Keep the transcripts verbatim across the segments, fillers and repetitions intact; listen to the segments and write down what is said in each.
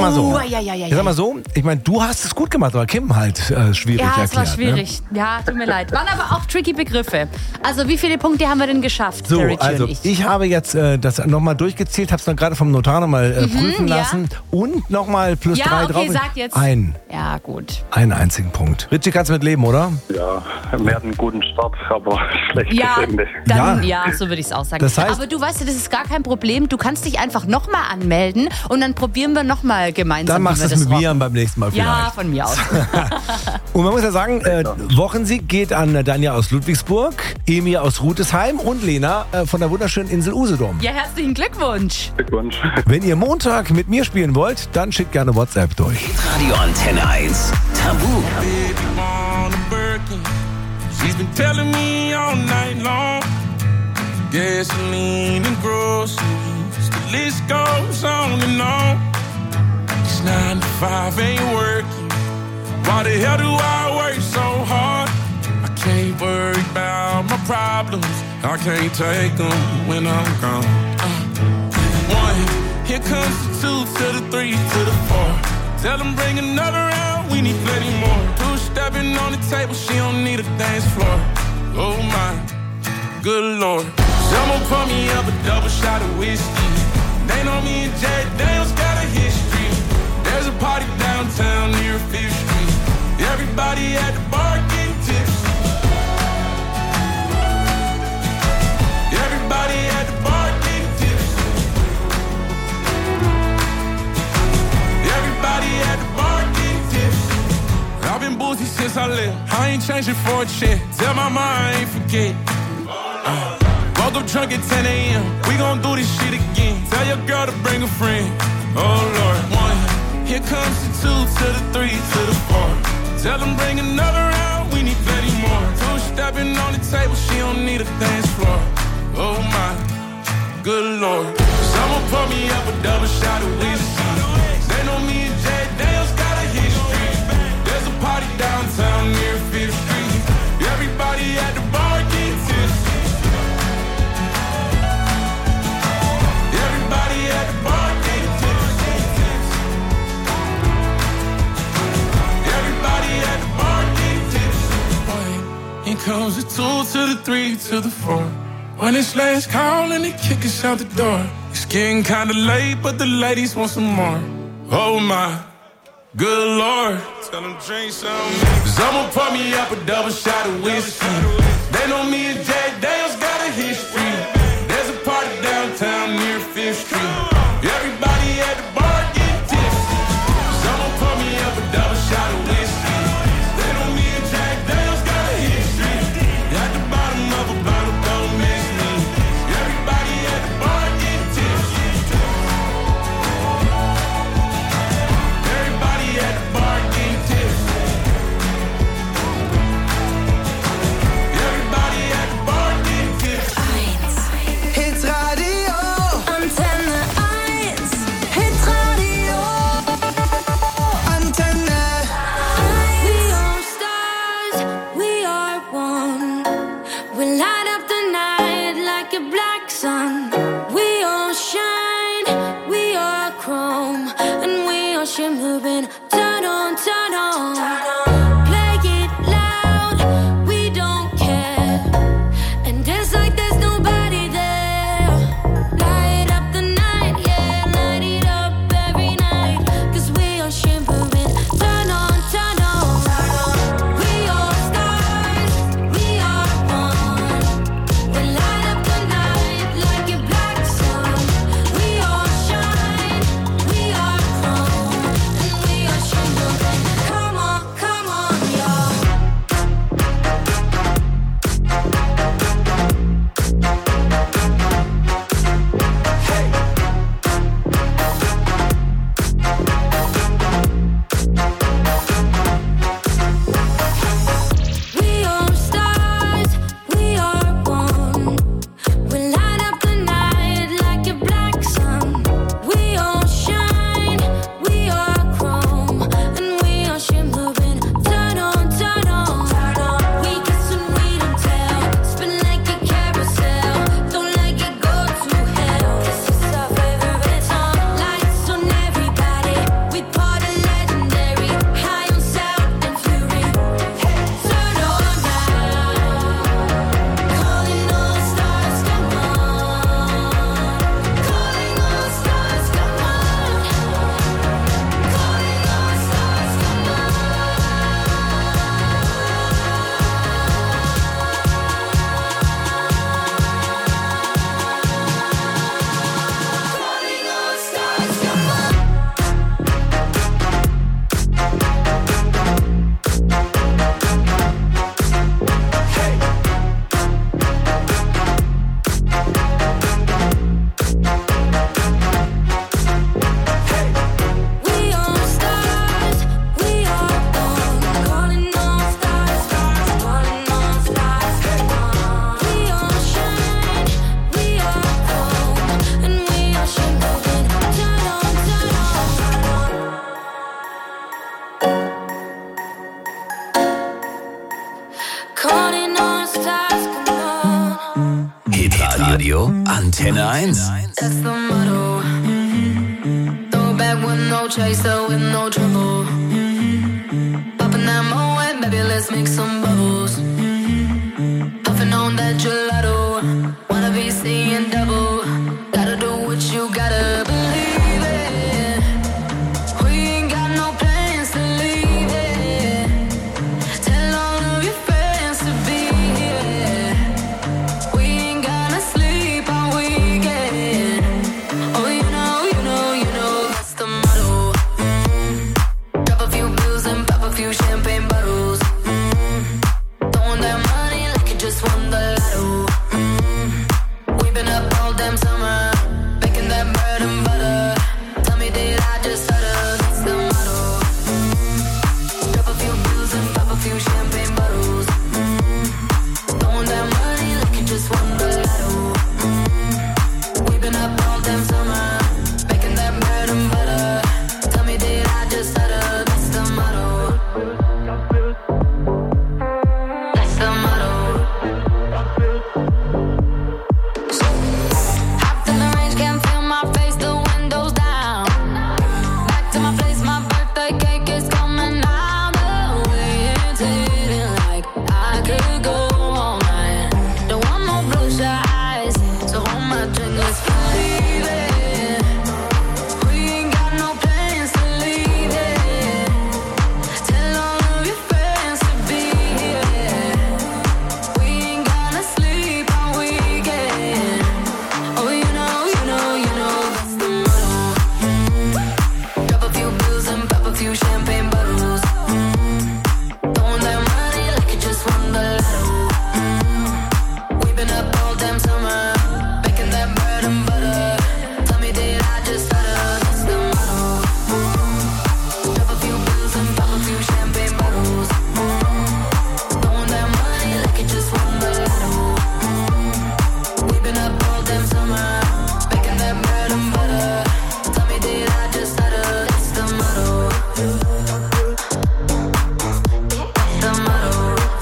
mal so. Oh, ja, ja, ja, ich sag mal so, ich meine, du hast es gut gemacht, aber Kim halt äh, schwierig ja, erklärt. Ja, es war schwierig. Ne? Ja, tut mir leid. Waren aber auch tricky Begriffe. Also wie viele Punkte haben wir denn geschafft, So, Verity also und ich? ich habe jetzt äh, das nochmal durchgezählt, habe es dann gerade vom Notar nochmal äh, Mhm, prüfen ja. lassen und nochmal plus Ja, drei okay, drauf. sag jetzt. Ein. Ja, gut. Einen einzigen Punkt. Richie, kannst du mit leben, oder? Ja, wir hatten einen guten Start, aber schlechtes Ja, Ende. dann, ja. ja, so würde ich es auch sagen. Das heißt- aber du weißt ja, das ist gar kein Problem. Du kannst dich einfach nochmal anmelden und dann probieren wir nochmal gemeinsam. Dann machst du wie wir es mit das mir rocken. beim nächsten Mal vielleicht. Ja, von mir aus. Und man muss ja sagen, äh, Wochensieg geht an Danja aus Ludwigsburg, Emir aus Rutesheim und Lena äh, von der wunderschönen Insel Usedom. Ja, herzlichen Glückwunsch. Glückwunsch. Wenn ihr Montag mit mir spielen wollt, dann schickt gerne WhatsApp durch. Radio Antenne eins. Tabu. Baby want a Birkin. She's been telling me all night long. Gasoline and groceries. The list goes on and on. It's nine to five ain't working. Why the hell do I work so hard? I can't worry about my problems. I can't take them when I'm gone. Uh, one, here comes the two to the three to the four. Tell them bring another round, we need plenty more. Two stepping on the table, she don't need a dance floor. Oh my, good lord. Someone pour me up a double shot of whiskey. They know me and Jay Daniels got a history. There's a party downtown near Fifth Street. Everybody at the bar getting tipsy. Everybody at the bar getting tipsy. Everybody at the bar getting tipsy. I've been boozy since I left. I ain't changing for a check. Tell my mom I ain't forget. Uh, woke up drunk at ten a.m. We gon' do this shit again. Tell your girl to bring a friend. Oh Lord, one. Here comes the two to the three to the four. Tell them bring another round. We need plenty more. Two stepping on the table. She don't need a dance floor. Oh my, good lord. Someone pour me up a double shot of whiskey. They know me and Jay Daniels got a history. There's a party downtown near Fifth Street. Everybody at the bar getting tipsy. Everybody at the bar getting tipsy. Everybody at the bar getting tipsy. Here comes the two to the three to the four. When it's last call and they kick us out the door. It's getting kinda late, but the ladies want some more. Oh my, good lord. Tell them drink some. Someone pour me up a double shot of whiskey. They know me and Jay Daniels got a history. There's a party downtown near Fifth Street. Everybody at the bar getting tipsy. Someone pour me up a double shot of whiskey. They know me and Jay Daniels got a history. At the bottom of a bottle, don't miss me. Everybody at the bar getting tipsy. Everybody at the bar getting tipsy. Everybody at the bar getting tipsy. Hits Radio Antenne eins. Hitradio. Antenne. We are stars. We are one. We light up the night like a black sun. We all shine. We are chrome. And we are shimmering. Turn on, turn on. Play it loud. We don't care. And dance like there's nobody there. Light up the night, yeah, light it up every night. 'Cause we are shimmering. Turn on, turn on. We are stars, we are one. We light up the night like a black sun. We all shine, we are chrome, and we are shimmering. Antenne eins. That's the motto. Throw back with no chaser, with no trouble. Popping that Moet, baby, let's make some bubbles. Puffing on that gelato. Wanna be seeing double. Gotta do what you gotta believe it. We ain't got no plans to leave it. Tell all of your friends to be here. We ain't gonna sleep all weekend. Oh, you know, you know, you know that's the motto. Mm. Drop a few bills and pop a few champagne bottles. Mm. Throwing that money like you just won the lotto. Mm. We've been up all damn summer, baking that bread and butter. Tell me, did I just stutter? That's the motto. Mm. Drop a few bills and pop a few champagne bottles. Mm. Throwing that money like you just won the lotto. Mm. We've been up all damn summer, baking that bread and butter. Tell me, did I just stutter? That's the motto. That's the motto. Hopped in the range, can't feel my face, the windows down. Back to my place, my birthday cake is coming out. The way it's hitting, like I could go all night. Don't want no bloodshot eyes, so hold my drink, let's believe it. We ain't got no plans to leave it. Tell all of your friends to be here. We ain't gonna sleep all weekend. Oh, you know, you know, you know that's the motto. Mm. Drop a few bills and pop a few champagne bottles. Mm. Throwing that money like you just won the lotto. Mm. We've been up all damn summer, baking that bread and butter. Tell me, did I just stutter? That's the motto. Mm. Drop a few bills and pop a few champagne bottles. Mm. Throwing that money like you just won the lotto. Mm. We've been up all damn summer, baking that bread and butter. Tell me, did I just stutter? That's the motto. That's the motto.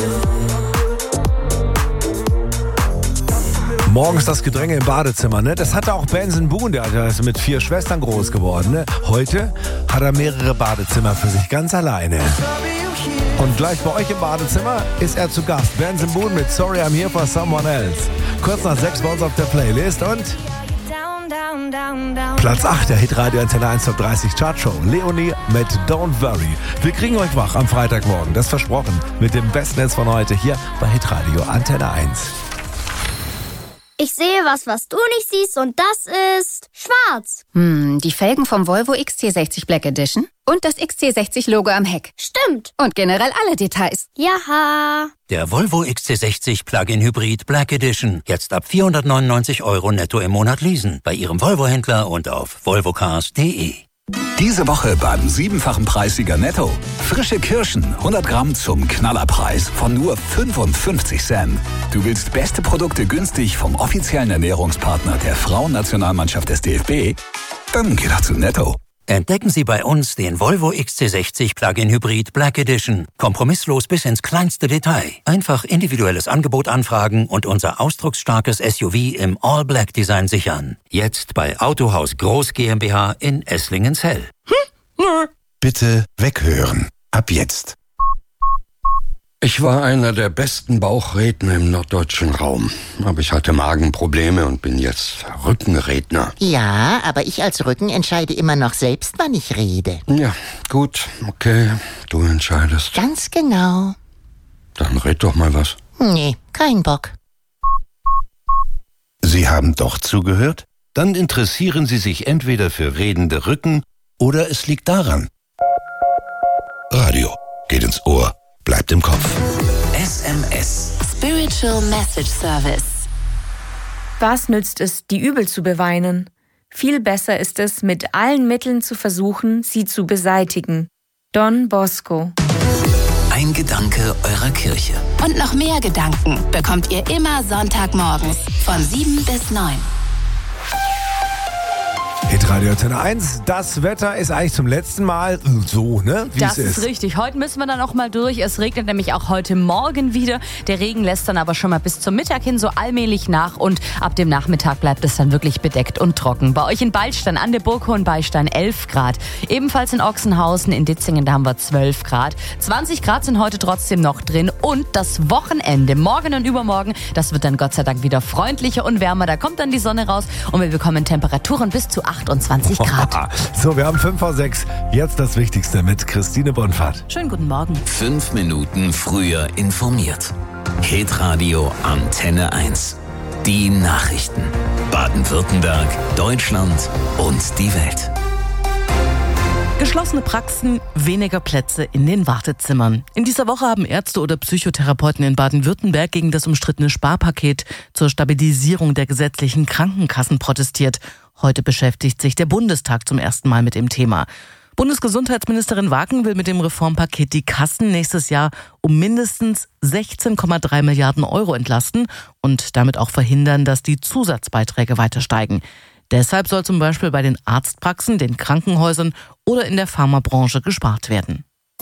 Morgens das Gedränge im Badezimmer, ne? Das hatte auch Benson Boone, der ist mit vier Schwestern groß geworden, ne? Heute hat er mehrere Badezimmer für sich ganz alleine. Und gleich bei euch im Badezimmer ist er zu Gast. Benson Boone mit Sorry I'm Here for Someone Else. Kurz nach sechs bei uns auf der Playlist und Down, down, down, down. Platz acht der Hitradio Antenne eins Top dreißig Chartshow. Leonie mit Don't Worry. Wir kriegen euch wach am Freitagmorgen, das versprochen, mit dem besten Netz von heute hier bei Hitradio Antenne eins. Ich sehe was, was du nicht siehst, und das ist schwarz. Hm, die Felgen vom Volvo X C sechzig Black Edition und das X C sechzig Logo am Heck. Stimmt. Und generell alle Details. Jaha. Der Volvo X C sechzig Plug-in Hybrid Black Edition. Jetzt ab vierhundertneunundneunzig Euro netto im Monat leasen. Bei Ihrem Volvo-Händler und auf volvocars punkt de. Diese Woche beim siebenfachen Preissieger Netto. Frische Kirschen, hundert Gramm zum Knallerpreis von nur fünfundfünfzig Cent. Du willst beste Produkte günstig vom offiziellen Ernährungspartner der Frauennationalmannschaft des D F B? Dann geh doch zu Netto. Entdecken Sie bei uns den Volvo X C sechzig Plug-in Hybrid Black Edition. Kompromisslos bis ins kleinste Detail. Einfach individuelles Angebot anfragen und unser ausdrucksstarkes S U V im All-Black-Design sichern. Jetzt bei Autohaus Groß GmbH in Esslingensfeld. Bitte weghören. Ab jetzt. Ich war einer der besten Bauchredner im norddeutschen Raum. Aber ich hatte Magenprobleme und bin jetzt Rückenredner. Ja, aber ich als Rücken entscheide immer noch selbst, wann ich rede. Ja, gut, okay, du entscheidest. Ganz genau. Dann red doch mal was. Nee, kein Bock. Sie haben doch zugehört? Dann interessieren Sie sich entweder für redende Rücken oder es liegt daran. Radio geht ins Ohr, bleibt im Kopf. S M S. Spiritual Message Service. Was nützt es, die Übel zu beweinen? Viel besser ist es, mit allen Mitteln zu versuchen, sie zu beseitigen. Don Bosco. Ein Gedanke eurer Kirche. Und noch mehr Gedanken bekommt ihr immer Sonntagmorgens von sieben bis neun. Hitradio Antenne eins, das Wetter ist eigentlich zum letzten Mal so, ne? Wie das es ist. ist richtig. Heute müssen wir dann auch mal durch. Es regnet nämlich auch heute Morgen wieder. Der Regen lässt dann aber schon mal bis zum Mittag hin so allmählich nach und ab dem Nachmittag bleibt es dann wirklich bedeckt und trocken. Bei euch in Beilstein an der Burg Hohenbeilstein elf Grad. Ebenfalls in Ochsenhausen, in Ditzingen, da haben wir zwölf Grad. zwanzig Grad sind heute trotzdem noch drin und das Wochenende, morgen und übermorgen, das wird dann Gott sei Dank wieder freundlicher und wärmer. Da kommt dann die Sonne raus und wir bekommen Temperaturen bis zu achtundzwanzig Grad. So, wir haben fünf vor sechs. Jetzt das Wichtigste mit Christine Bonfahrt. Schönen guten Morgen. Fünf Minuten früher informiert. Hitradio Antenne eins. Die Nachrichten. Baden-Württemberg, Deutschland und die Welt. Geschlossene Praxen, weniger Plätze in den Wartezimmern. In dieser Woche haben Ärzte oder Psychotherapeuten in Baden-Württemberg gegen das umstrittene Sparpaket zur Stabilisierung der gesetzlichen Krankenkassen protestiert. Heute beschäftigt sich der Bundestag zum ersten Mal mit dem Thema. Bundesgesundheitsministerin Wagen will mit dem Reformpaket die Kassen nächstes Jahr um mindestens sechzehn Komma drei Milliarden Euro entlasten und damit auch verhindern, dass die Zusatzbeiträge weiter steigen. Deshalb soll zum Beispiel bei den Arztpraxen, den Krankenhäusern oder in der Pharmabranche gespart werden.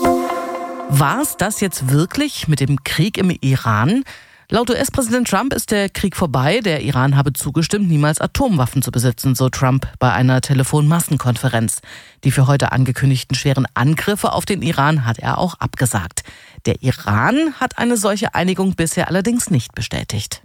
War es das jetzt wirklich mit dem Krieg im Iran? Laut U S-Präsident Trump ist der Krieg vorbei. Der Iran habe zugestimmt, niemals Atomwaffen zu besitzen, so Trump bei einer Telefonmassenkonferenz. Die für heute angekündigten schweren Angriffe auf den Iran hat er auch abgesagt. Der Iran hat eine solche Einigung bisher allerdings nicht bestätigt.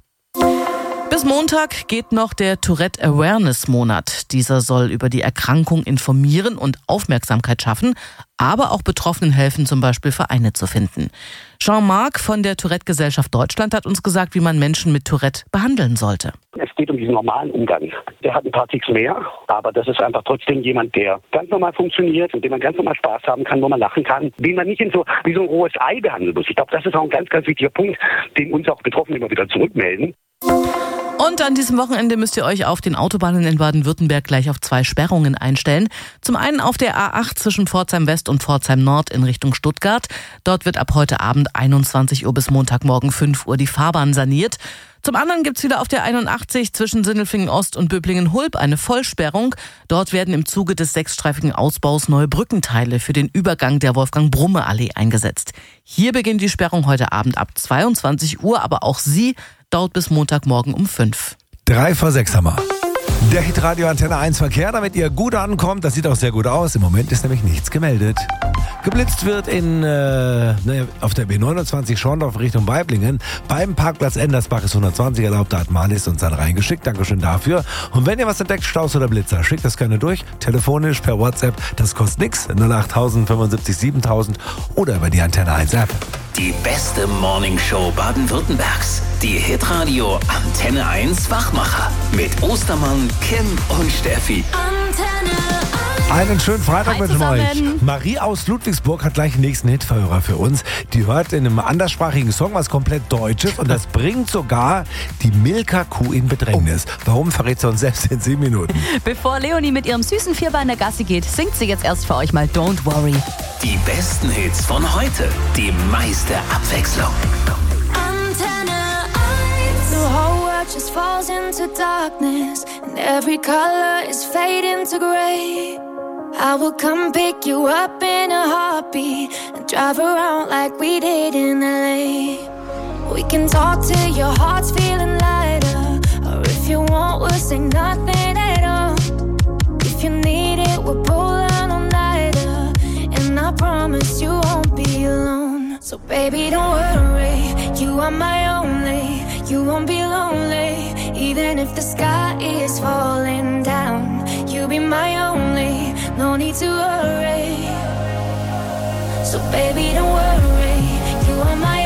Bis Montag geht noch der Tourette Awareness Monat. Dieser soll über die Erkrankung informieren und Aufmerksamkeit schaffen, aber auch Betroffenen helfen, zum Beispiel Vereine zu finden. Jean-Marc von der Tourette-Gesellschaft Deutschland hat uns gesagt, wie man Menschen mit Tourette behandeln sollte. Es geht um diesen normalen Umgang. Der hat ein paar Ticks mehr, aber das ist einfach trotzdem jemand, der ganz normal funktioniert, mit dem man ganz normal Spaß haben kann, wo man lachen kann, den man nicht in so wie so ein rohes Ei behandeln muss. Ich glaube, das ist auch ein ganz, ganz wichtiger Punkt, den uns auch Betroffene immer wieder zurückmelden. Und an diesem Wochenende müsst ihr euch auf den Autobahnen in Baden-Württemberg gleich auf zwei Sperrungen einstellen. Zum einen auf der A acht zwischen Pforzheim West und Pforzheim Nord in Richtung Stuttgart. Dort wird ab heute Abend einundzwanzig Uhr bis Montagmorgen fünf Uhr die Fahrbahn saniert. Zum anderen gibt's wieder auf der einundachtzig zwischen Sindelfingen Ost und Böblingen-Hulb eine Vollsperrung. Dort werden im Zuge des sechsstreifigen Ausbaus neue Brückenteile für den Übergang der Wolfgang-Brumme-Allee eingesetzt. Hier beginnt die Sperrung heute Abend ab zweiundzwanzig Uhr, aber auch sie dauert bis Montagmorgen um fünf. Drei vor sechs haben wir. Der Hitradio Antenne eins Verkehr, damit ihr gut ankommt. Das sieht auch sehr gut aus. Im Moment ist nämlich nichts gemeldet. Geblitzt wird in äh, ne, auf der B neunundzwanzig Schorndorf Richtung Weiblingen. Beim Parkplatz Endersbach ist hundertzweiundzwanzig erlaubt. Da hat Marlies uns dann reingeschickt. Dankeschön dafür. Und wenn ihr was entdeckt, Staus oder Blitzer, schickt das gerne durch. Telefonisch, per WhatsApp. Das kostet nichts. null acht tausend fünfundsiebzig siebentausend oder über die Antenne eins App. Die beste Morningshow Baden-Württembergs. Die Hitradio Antenne eins Wachmacher. Mit Ostermann, Kim und Steffi. Antenne eins. Einen schönen Freitag Hi wünschen wir euch. zusammen. Marie aus Ludwigsburg hat gleich den nächsten Hitverhörer für uns. Die hört in einem anderssprachigen Song was komplett Deutsches und das bringt sogar die Milka-Kuh in Bedrängnis. Warum, verrät sie uns selbst in sieben Minuten. Bevor Leonie mit ihrem süßen Vierbeiner Gassi geht, singt sie jetzt erst für euch mal Don't Worry. Die besten Hits von heute. Die meiste Abwechslung. Antenne eins. The whole world just falls into darkness, and every color is fading to gray. I will come pick you up in a heartbeat and drive around like we did in L A. We can talk till your heart's feeling lighter, or if you want, we'll say nothing at all. If you need it, we'll pull on all-nighter, and I promise you won't be alone. So baby, don't worry, you are my only. You won't be lonely, even if the sky is falling down. You'll be my only, no need to worry. So baby, don't worry, you are my